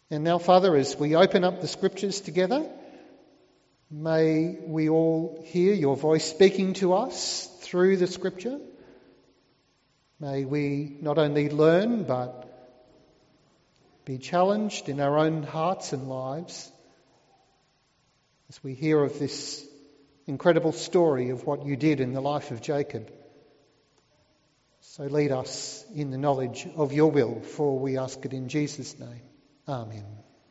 And now, Father, as we open up the Scriptures together, may we all hear your voice speaking to us through the Scripture. May we not only learn but be challenged in our own hearts and lives as we hear of this incredible story of what you did in the life of Jacob. So lead us in the knowledge of your will, for we ask it in Jesus' name. Amen.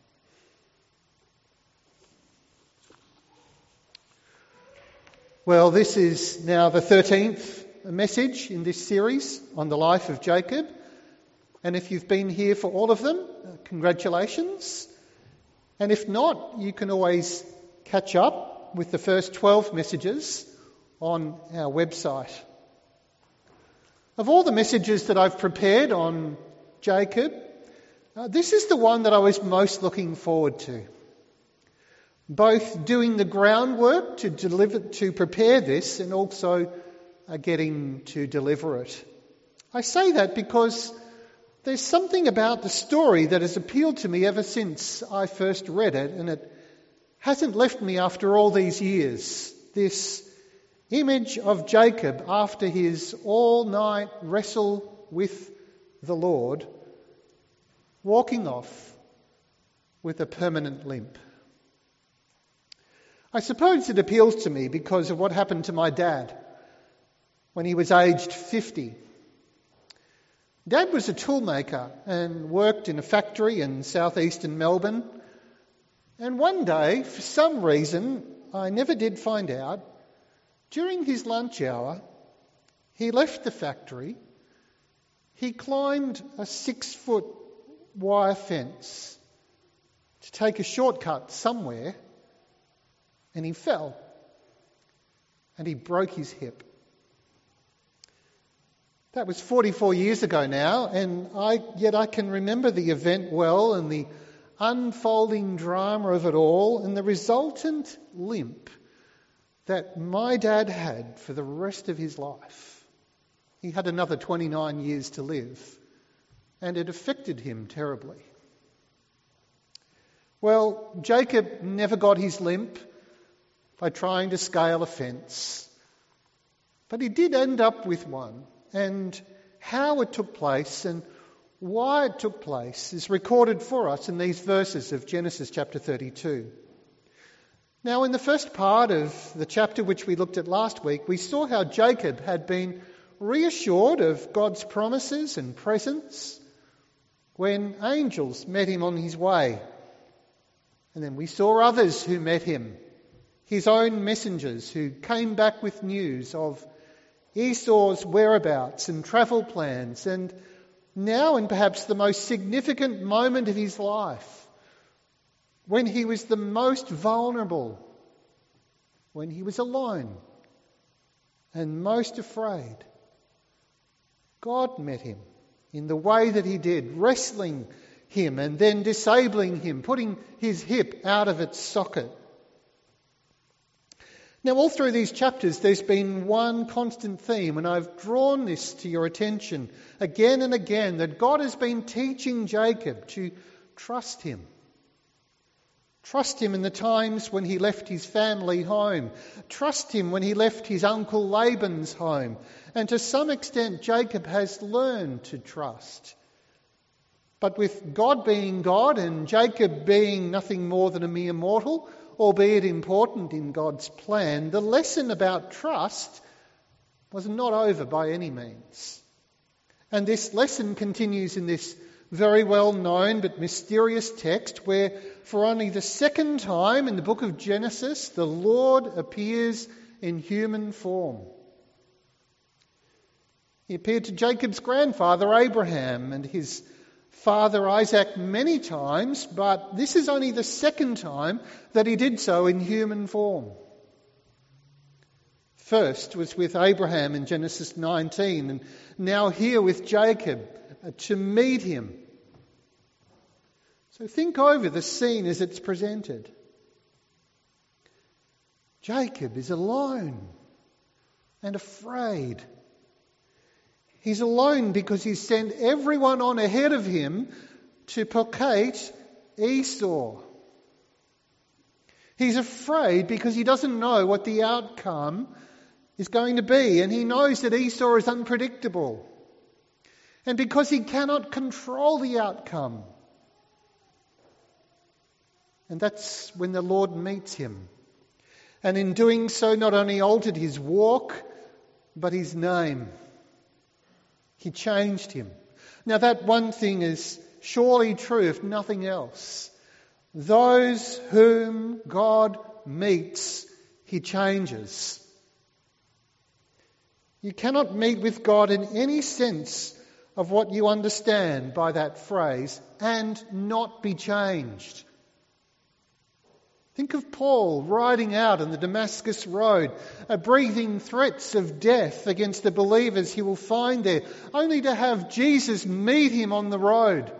Well, this is now the 13th message in this series on the life of Jacob. And if you've been here for all of them, congratulations. And if not, you can always catch up with the first 12 messages on our website. Of all the messages that I've prepared on Jacob, this is the one that I was most looking forward to. Both doing the groundwork to prepare this and also getting to deliver it. I say that because there's something about the story that has appealed to me ever since I first read it, and it hasn't left me after all these years. This image of Jacob after his all-night wrestle with the Lord, walking off with a permanent limp. I suppose it appeals to me because of what happened to my dad when he was aged 50. Dad was a toolmaker and worked in a factory in southeastern Melbourne. And one day, for some reason, I never did find out, during his lunch hour, he left the factory, he climbed a 6-foot wire fence to take a shortcut somewhere, and he fell, and he broke his hip. That was 44 years ago now, and yet I can remember the event well and the unfolding drama of it all and the resultant limp that my dad had for the rest of his life. He had another 29 years to live, and it affected him terribly. Well, Jacob never got his limp by trying to scale a fence, but he did end up with one, and how it took place and why it took place is recorded for us in these verses of Genesis chapter 32. Now, in the first part of the chapter which we looked at last week, we saw how Jacob had been reassured of God's promises and presence when angels met him on his way. And then we saw others who met him, his own messengers who came back with news of Esau's whereabouts and travel plans, and now in perhaps the most significant moment of his life, when he was the most vulnerable, when he was alone and most afraid, God met him in the way that he did, wrestling him and then disabling him, putting his hip out of its socket. Now, all through these chapters, there's been one constant theme, and I've drawn this to your attention again and again, that God has been teaching Jacob to trust him. Trust him in the times when he left his family home. Trust him when he left his uncle Laban's home. And to some extent, Jacob has learned to trust. But with God being God and Jacob being nothing more than a mere mortal, albeit important in God's plan, the lesson about trust was not over by any means. And this lesson continues in this very well known but mysterious text where for only the second time in the book of Genesis, the Lord appears in human form. He appeared to Jacob's grandfather Abraham and his father Isaac many times, but this is only the second time that he did so in human form. First was with Abraham in Genesis 19, and now here with Jacob to meet him. So think over the scene as it's presented. Jacob is alone and afraid. He's alone because he's sent everyone on ahead of him to placate Esau. He's afraid because he doesn't know what the outcome is going to be, and he knows that Esau is unpredictable. And because he cannot control the outcome. And that's when the Lord meets him. And in doing so, not only altered his walk, but his name. He changed him. Now that one thing is surely true, if nothing else. Those whom God meets, he changes. You cannot meet with God in any sense of what you understand by that phrase and not be changed. Think of Paul riding out on the Damascus road, breathing threats of death against the believers he will find there, only to have Jesus meet him on the road.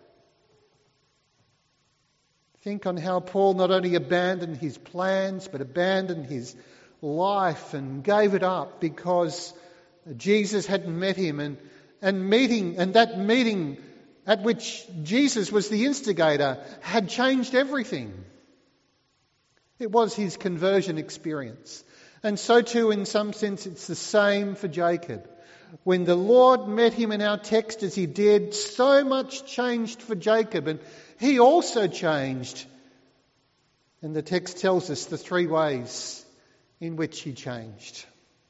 Think on how Paul not only abandoned his plans, but abandoned his life and gave it up because Jesus hadn't met him, and that meeting at which Jesus was the instigator had changed everything. It was his conversion experience. And so too, in some sense, it's the same for Jacob. When the Lord met him in our text as he did, so much changed for Jacob, and he also changed. And the text tells us the three ways in which he changed.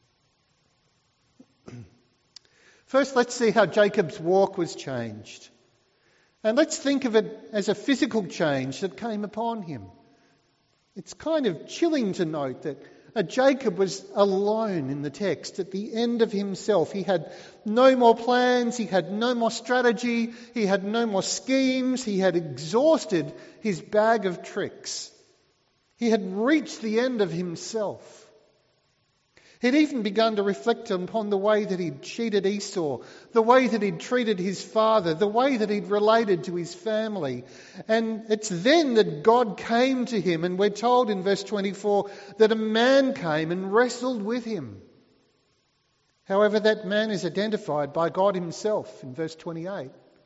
First, let's see how Jacob's walk was changed. And let's think of it as a physical change that came upon him. It's kind of chilling to note that Jacob was alone in the text, at the end of himself. He had no more plans, he had no more strategy, he had no more schemes, he had exhausted his bag of tricks. He had reached the end of himself. He'd even begun to reflect upon the way that he'd cheated Esau, the way that he'd treated his father, the way that he'd related to his family. And it's then that God came to him, and we're told in verse 24 that a man came and wrestled with him. However, that man is identified by God himself in verse 28.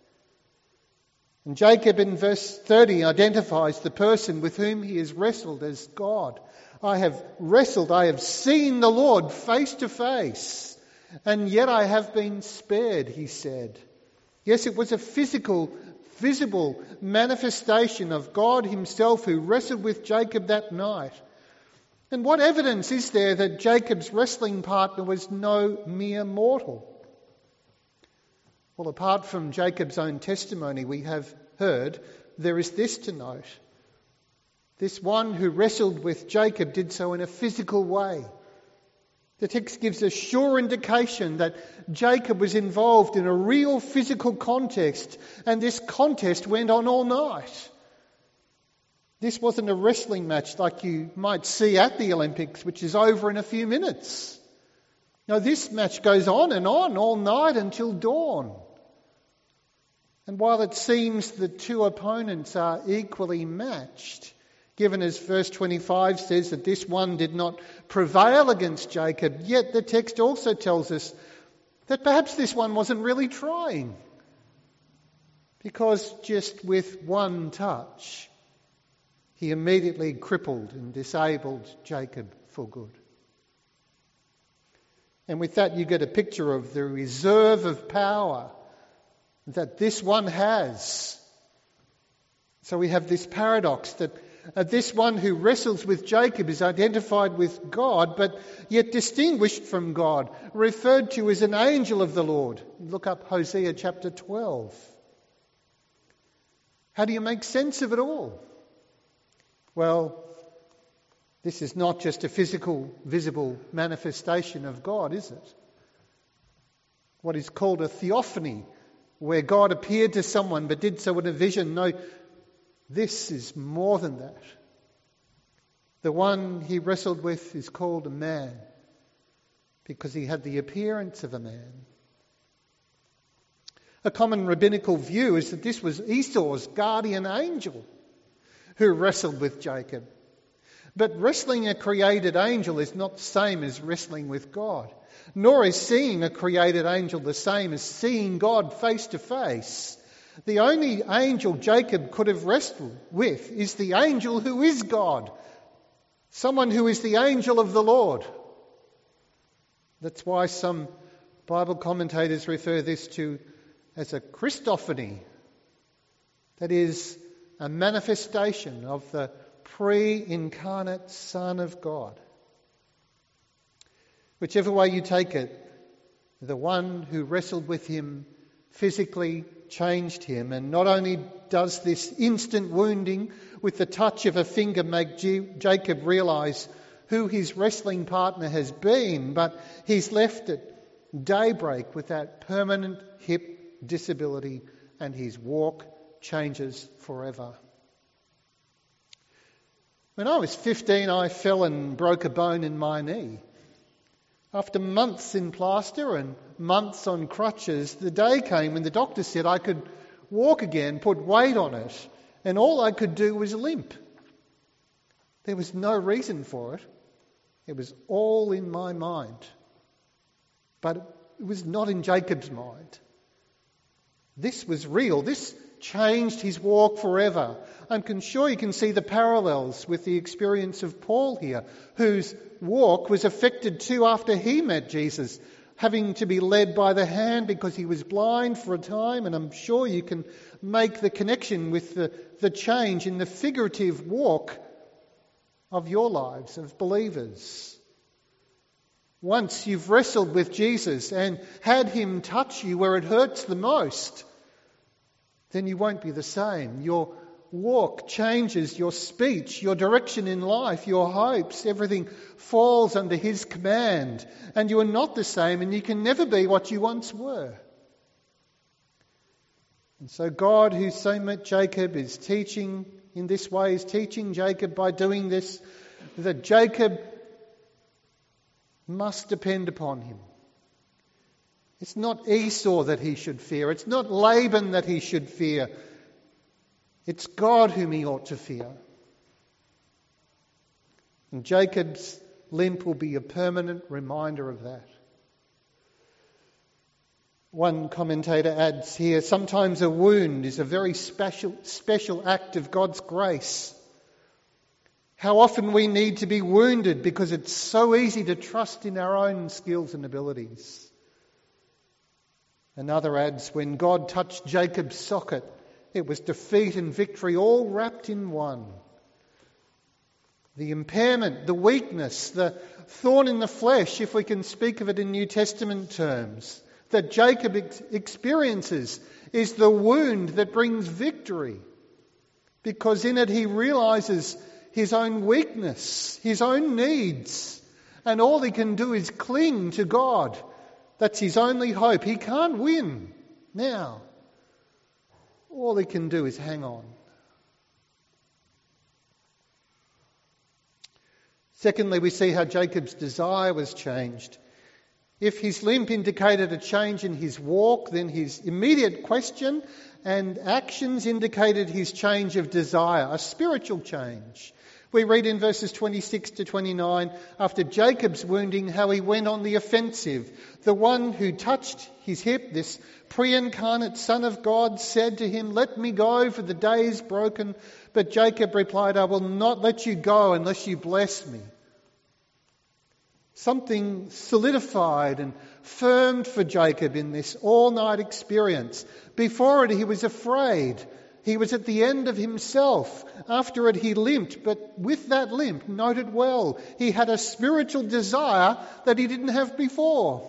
And Jacob in verse 30 identifies the person with whom he has wrestled as God. I have wrestled, I have seen the Lord face to face, and yet I have been spared, he said. Yes, it was a physical, visible manifestation of God himself who wrestled with Jacob that night. And what evidence is there that Jacob's wrestling partner was no mere mortal? Well, apart from Jacob's own testimony we have heard, there is this to note. This one who wrestled with Jacob did so in a physical way. The text gives a sure indication that Jacob was involved in a real physical context, and this contest went on all night. This wasn't a wrestling match like you might see at the Olympics, which is over in a few minutes. No, this match goes on and on all night until dawn. And while it seems the two opponents are equally matched, given as verse 25 says that this one did not prevail against Jacob, yet the text also tells us that perhaps this one wasn't really trying, because just with one touch, he immediately crippled and disabled Jacob for good. And with that, you get a picture of the reserve of power that this one has. So we have this paradox that this one who wrestles with Jacob is identified with God, but yet distinguished from God, referred to as an angel of the Lord. Look up Hosea chapter 12. How do you make sense of it all? Well, this is not just a physical, visible manifestation of God, is it? What is called a theophany, where God appeared to someone but did so in a vision. No, this is more than that. The one he wrestled with is called a man because he had the appearance of a man. A common rabbinical view is that this was Esau's guardian angel who wrestled with Jacob. But wrestling a created angel is not the same as wrestling with God, nor is seeing a created angel the same as seeing God face to face. The only angel Jacob could have wrestled with is the angel who is God, someone who is the angel of the Lord. That's why some Bible commentators refer this to as a Christophany, that is, a manifestation of the pre-incarnate Son of God. Whichever way you take it, the one who wrestled with him physically changed him, and not only does this instant wounding with the touch of a finger make Jacob realise who his wrestling partner has been, but he's left at daybreak with that permanent hip disability, and his walk changes forever. When I was 15, I fell and broke a bone in my knee. After months in plaster and months on crutches, the day came when the doctor said I could walk again, put weight on it, and all I could do was limp. There was no reason for it. It was all in my mind. But it was not in Jacob's mind. This was real. This changed his walk forever. I'm sure you can see the parallels with the experience of Paul here, whose walk was affected too after he met Jesus, having to be led by the hand because he was blind for a time. And I'm sure you can make the connection with the change in the figurative walk of your lives, of believers. Once you've wrestled with Jesus and had him touch you where it hurts the most, then you won't be the same. Your walk changes, your speech, your direction in life, your hopes, everything falls under his command, and you are not the same, and you can never be what you once were. And so God, who so met Jacob, is teaching in this way, is teaching Jacob by doing this, that Jacob must depend upon him. It's not Esau that he should fear. It's not Laban that he should fear. It's God whom he ought to fear. And Jacob's limp will be a permanent reminder of that. One commentator adds here, sometimes a wound is a very special act of God's grace. How often we need to be wounded because it's so easy to trust in our own skills and abilities. Another adds, when God touched Jacob's socket, it was defeat and victory all wrapped in one. The impairment, the weakness, the thorn in the flesh, if we can speak of it in New Testament terms, that Jacob experiences is the wound that brings victory. Because in it he realises his own weakness, his own needs, and all he can do is cling to God. That's his only hope. He can't win now. All he can do is hang on. Secondly, we see how Jacob's desire was changed. If his limp indicated a change in his walk, then his immediate question and actions indicated his change of desire, a spiritual change. We read in verses 26 to 29, after Jacob's wounding, how he went on the offensive. The one who touched his hip, this pre-incarnate Son of God, said to him, "Let me go, for the day is broken." But Jacob replied, "I will not let you go unless you bless me." Something solidified and firmed for Jacob in this all-night experience. Before it, he was afraid. He was at the end of himself. After it, he limped. But with that limp, note it well, he had a spiritual desire that he didn't have before.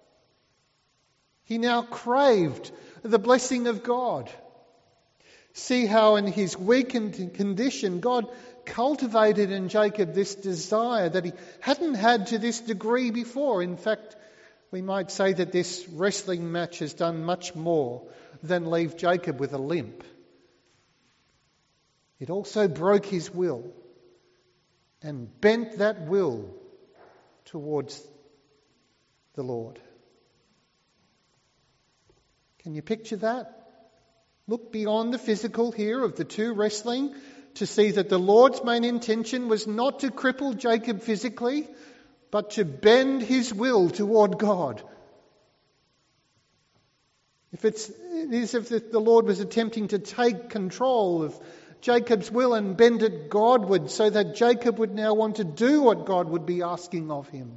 He now craved the blessing of God. See how in his weakened condition, God cultivated in Jacob this desire that he hadn't had to this degree before. In fact, we might say that this wrestling match has done much more than leave Jacob with a limp. It also broke his will and bent that will towards the Lord. Can you picture that? Look beyond the physical here of the two wrestling to see that the Lord's main intention was not to cripple Jacob physically, but to bend his will toward God. It is as if the Lord was attempting to take control of Jacob's will and bend it Godward so that Jacob would now want to do what God would be asking of him.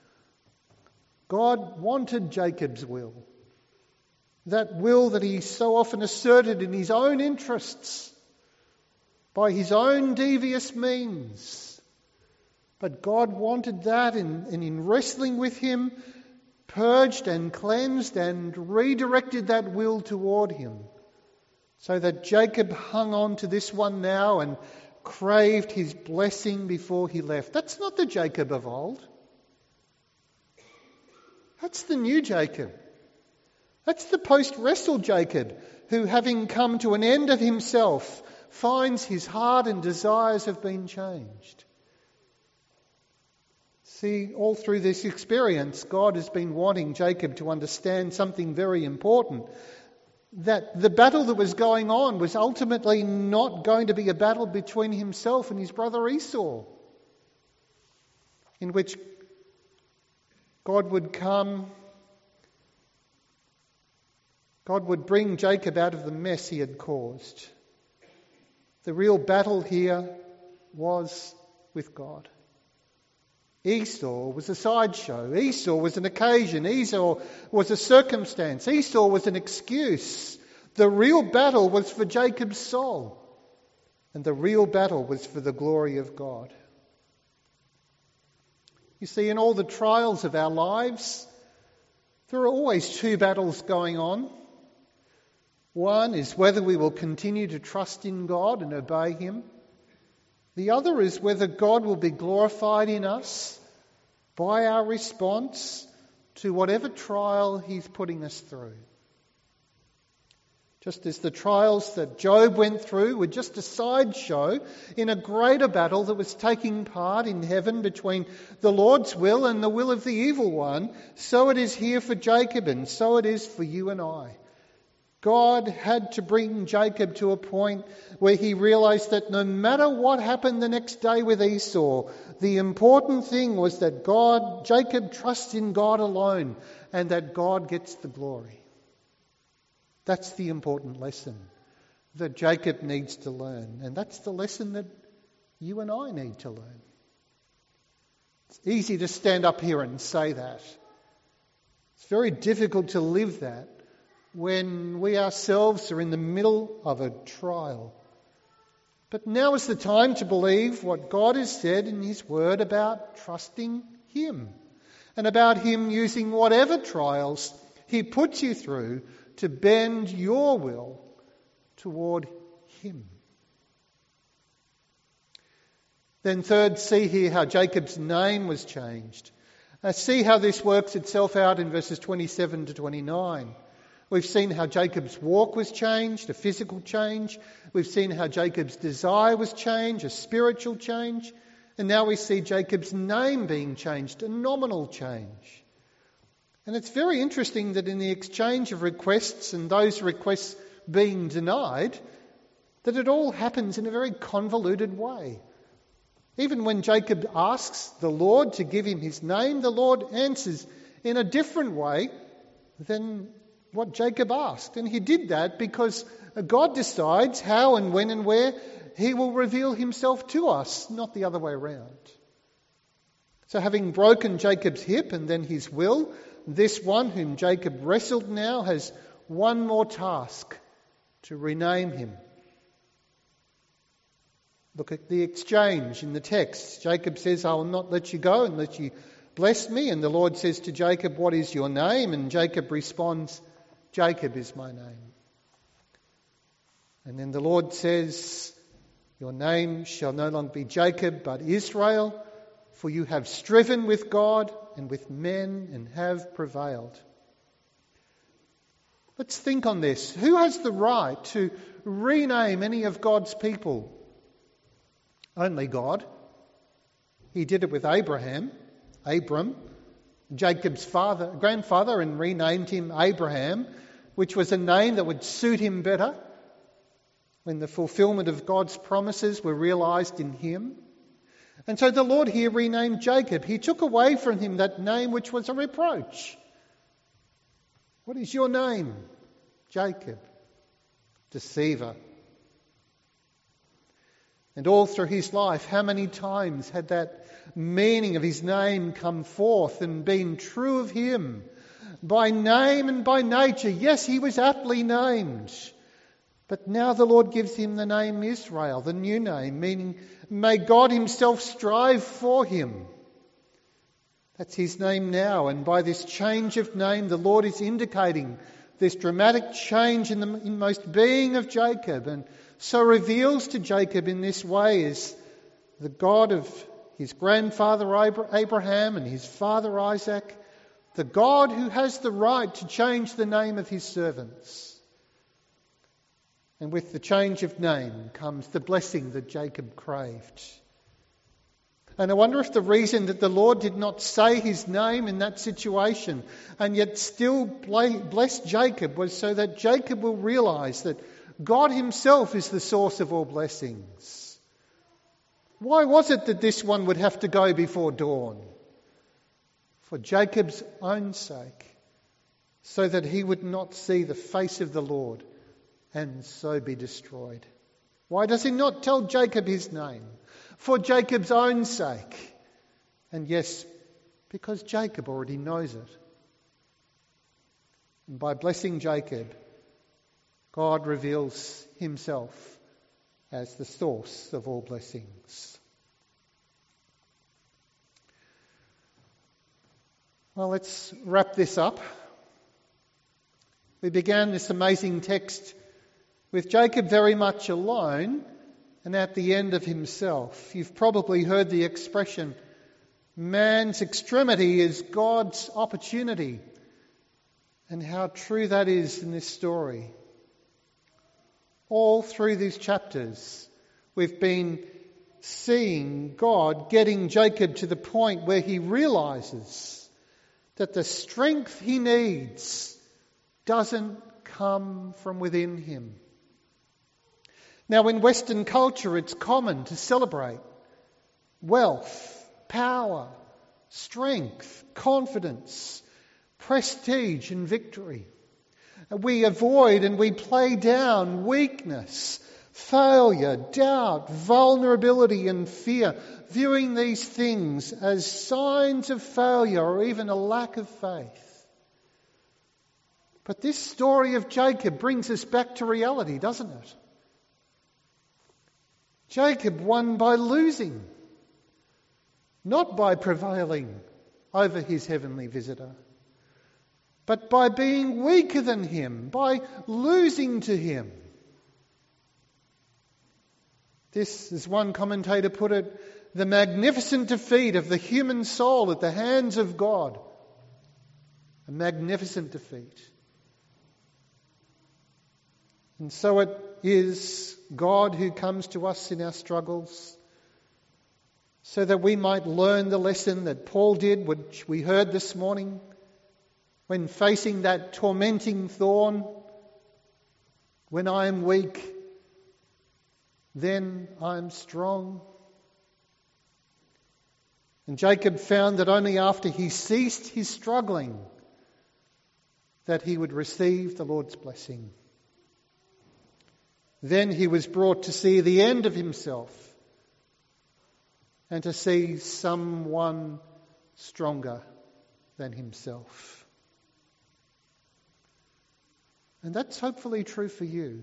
God wanted Jacob's will. That will that he so often asserted in his own interests, by his own devious means. But God wanted that, and in wrestling with him, purged and cleansed and redirected that will toward him, so that Jacob hung on to this one now and craved his blessing before he left. That's not the Jacob of old. That's the new Jacob. That's the post-wrestle Jacob, who, having come to an end of himself, finds his heart and desires have been changed. See, all through this experience, God has been wanting Jacob to understand something very important. That the battle that was going on was ultimately not going to be a battle between himself and his brother Esau, in which God would bring Jacob out of the mess he had caused. The real battle here was with God. Esau was a sideshow. Esau was an occasion. Esau was a circumstance. Esau was an excuse. The real battle was for Jacob's soul. And the real battle was for the glory of God. You see, in all the trials of our lives, there are always two battles going on. One is whether we will continue to trust in God and obey Him. The other is whether God will be glorified in us by our response to whatever trial He's putting us through. Just as the trials that Job went through were just a sideshow in a greater battle that was taking part in heaven between the Lord's will and the will of the evil one, so it is here for Jacob, and so it is for you and I. God had to bring Jacob to a point where he realised that no matter what happened the next day with Esau, the important thing was that Jacob trusts in God alone, and that God gets the glory. That's the important lesson that Jacob needs to learn. And that's the lesson that you and I need to learn. It's easy to stand up here and say that. It's very difficult to live that when we ourselves are in the middle of a trial. But now is the time to believe what God has said in His Word about trusting Him, and about Him using whatever trials He puts you through to bend your will toward Him. Then third, see here how Jacob's name was changed. See how this works itself out in verses 27 to 29. We've seen how Jacob's walk was changed, a physical change. We've seen how Jacob's desire was changed, a spiritual change. And now we see Jacob's name being changed, a nominal change. And it's very interesting that in the exchange of requests and those requests being denied, that it all happens in a very convoluted way. Even when Jacob asks the Lord to give him his name, the Lord answers in a different way than what Jacob asked. And he did that because God decides how and when and where He will reveal Himself to us, not the other way around. So having broken Jacob's hip and then his will, this one whom Jacob wrestled now has one more task: to rename him. Look at the exchange in the text. Jacob says, I will not let you go unless you bless me. And the Lord says to Jacob, what is your name? And Jacob responds, Jacob is my name. And then the Lord says, your name shall no longer be Jacob, but Israel, for you have striven with God and with men and have prevailed. Let's think on this. Who has the right to rename any of God's people? Only God. He did it with Abram, Jacob's grandfather, and renamed him Abraham, which was a name that would suit him better when the fulfillment of God's promises were realised in him. And so the Lord here renamed Jacob. He took away from him that name which was a reproach. What is your name? Jacob, deceiver. And all through his life, how many times had that meaning of his name come forth and been true of him? By name and by nature, yes, he was aptly named. But now the Lord gives him the name Israel, the new name, meaning may God himself strive for him. That's his name now. And by this change of name, the Lord is indicating this dramatic change in the inmost being of Jacob, and so reveals to Jacob in this way is the God of his grandfather Abraham and his father Isaac, the God who has the right to change the name of his servants. And with the change of name comes the blessing that Jacob craved. And I wonder if the reason that the Lord did not say his name in that situation and yet still bless Jacob was so that Jacob will realise that God himself is the source of all blessings. Why was it that this one would have to go before dawn? For Jacob's own sake, so that he would not see the face of the Lord and so be destroyed. Why does he not tell Jacob his name? For Jacob's own sake. And yes, because Jacob already knows it. And by blessing Jacob, God reveals himself as the source of all blessings. Well, let's wrap this up. We began this amazing text with Jacob very much alone and at the end of himself. You've probably heard the expression, man's extremity is God's opportunity, and how true that is in this story. All through these chapters, we've been seeing God getting Jacob to the point where he realises that the strength he needs doesn't come from within him. Now, in Western culture, it's common to celebrate wealth, power, strength, confidence, prestige and victory. We avoid and we play down weakness, failure, doubt, vulnerability and fear, viewing these things as signs of failure or even a lack of faith. But this story of Jacob brings us back to reality, doesn't it? Jacob won by losing, not by prevailing over his heavenly visitor, but by being weaker than him, by losing to him. This, as one commentator put it, the magnificent defeat of the human soul at the hands of God. A magnificent defeat. And so it is God who comes to us in our struggles so that we might learn the lesson that Paul did, which we heard this morning, when facing that tormenting thorn. When I am weak, then I am strong. And Jacob found that only after he ceased his struggling that he would receive the Lord's blessing. Then he was brought to see the end of himself and to see someone stronger than himself. And that's hopefully true for you.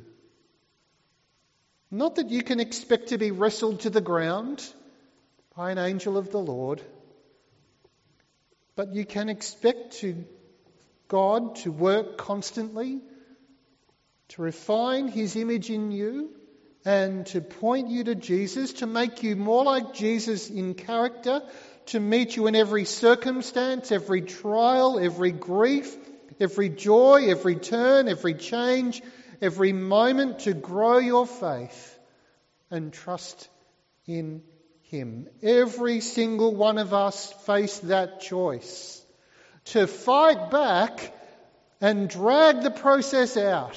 Not that you can expect to be wrestled to the ground by an angel of the Lord, but you can expect God to work constantly to refine his image in you and to point you to Jesus, to make you more like Jesus in character, to meet you in every circumstance, every trial, every grief, every joy, every turn, every change, every moment, to grow your faith and trust in him. Every single one of us face that choice, to fight back and drag the process out,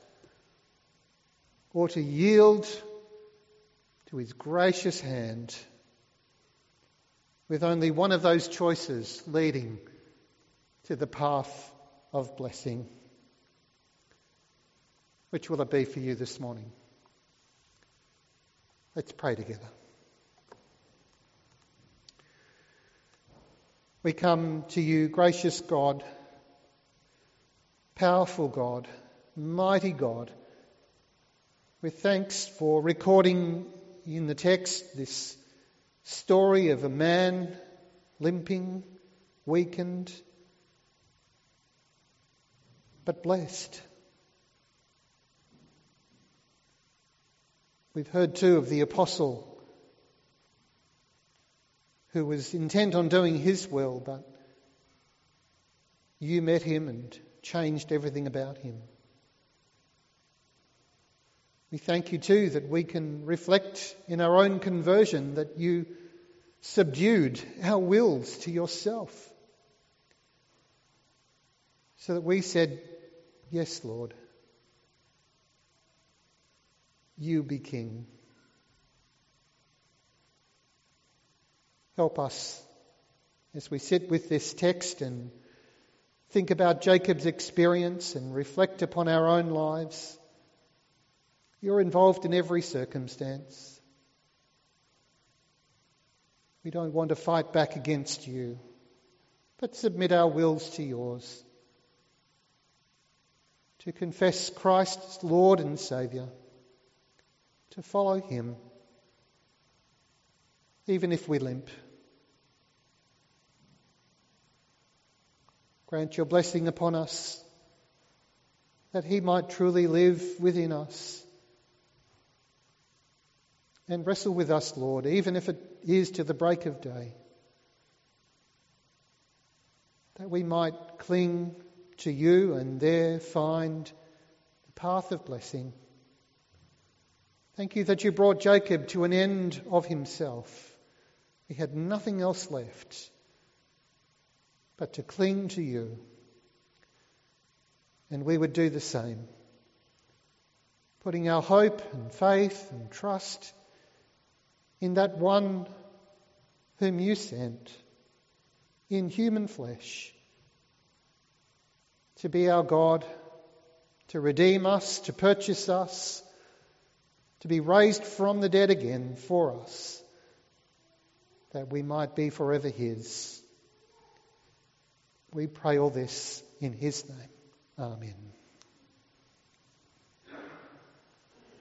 or to yield to his gracious hand, with only one of those choices leading to the path of blessing. Which will it be for you this morning? Let's pray together. We come to you, gracious God, powerful God, mighty God, with thanks for recording in the text this story of a man limping, weakened, but blessed. We've heard too of the apostle who was intent on doing his will, but you met him and changed everything about him. We thank you too that we can reflect in our own conversion that you subdued our wills to yourself, so that we said, yes, Lord, you be King. Help us as we sit with this text and think about Jacob's experience and reflect upon our own lives. You're involved in every circumstance. We don't want to fight back against you, but submit our wills to yours, to confess Christ as Lord and Saviour, to follow him, even if we limp. Grant your blessing upon us, that he might truly live within us and wrestle with us, Lord, even if it is to the break of day, that we might cling to you and there find the path of blessing. Thank you that you brought Jacob to an end of himself. He had nothing else left but to cling to you. And we would do the same, putting our hope and faith and trust in that one whom you sent in human flesh to be our God, to redeem us, to purchase us, to be raised from the dead again for us, that we might be forever his. We pray all this in his name. Amen.